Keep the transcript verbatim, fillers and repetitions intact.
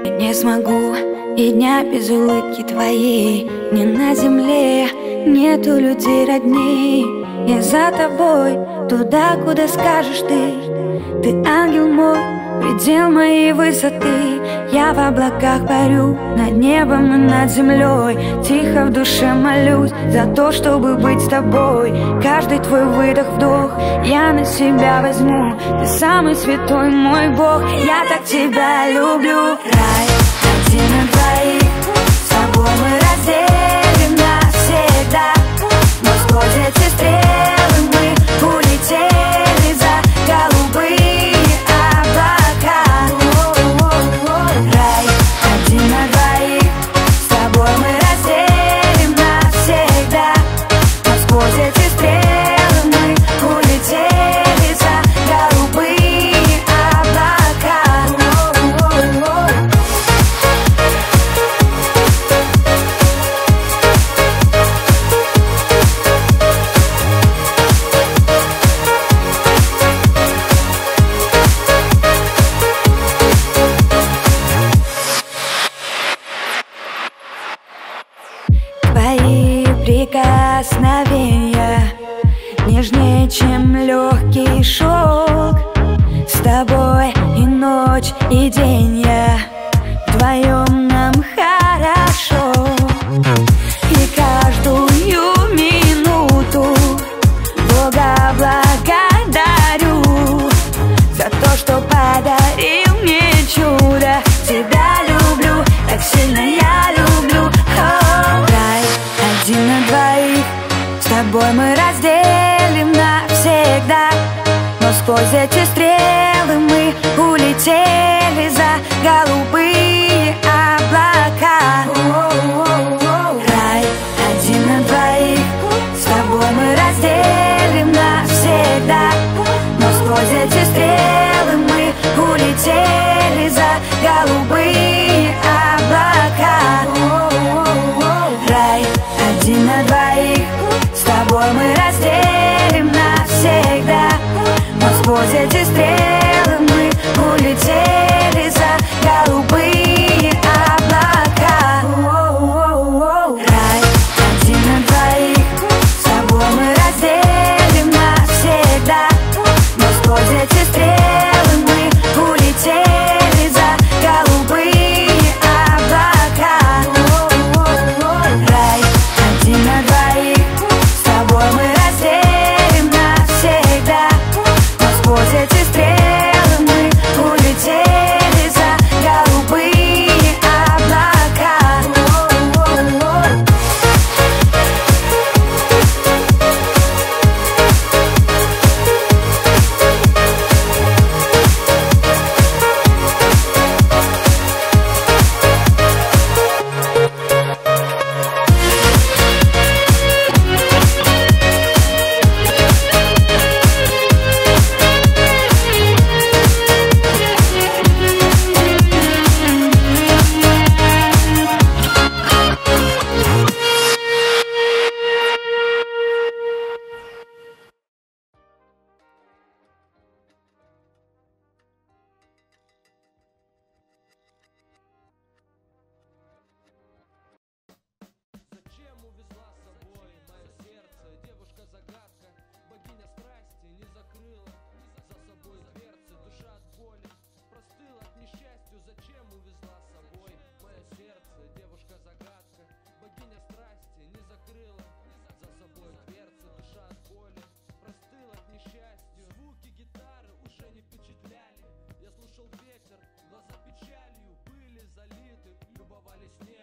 Не смогу и дня без улыбки твоей. Ни на земле нету людей родней. Я за тобой, туда, куда скажешь ты. Ты ангел мой, предел моей высоты. Я в облаках парю, над небом и над землей. Тихо в душе молюсь за то, чтобы быть с тобой. Каждый твой выдох-вдох я на себя возьму. Ты самый святой мой Бог, я так тебя люблю. Рай один на двоих, с тобой мы разделим навсегда. Но сквозь эти стрелы мы улетели за голубые облака. Рай один на двоих, с тобой мы разделим навсегда. Но сквозь эти стрелы мы улетели за голубые облака. Твои прикосновения нежнее, чем легкий шелк. С тобой и ночь, и день я, вдвоем нам хорошо. И каждую минуту Бога благодарю за то, что подарил мне чудо. Тебя люблю, так сильно я люблю. Рай один на двоих, с тобой мы разделим навсегда. Но сквозь эти стрелы мы улетели за голубые облака. Рай один на двоих, с тобой мы разделим навсегда. Но сквозь эти стрелы мы улетели за голубые облака. Рай один на двоих, с тобой мы разделим навсегда. Но сквозь эти стрелы мы улетели за голубые облака. Рай один на двоих, с тобой мы разделим навсегда. Но сквозь эти стрелы мы улетели за голубые облака. Рай один на двоих, с тобой мы разделим навсегда. Но сквозь эти стрелы мы улетели за голубые облака. Зачем увезла с собой мое сердце? Девушка-загадка, богиня страсти не закрыла за собой дверцы. Душа от боли простыла к несчастью. Зачем увезла с собой мое сердце? Девушка-загадка, богиня страсти не закрыла за собой дверцы. Душа от боли простыла к несчастью. Звуки гитары уже не впечатляли. Я слушал ветер, глаза печалью были залиты. Любовались небом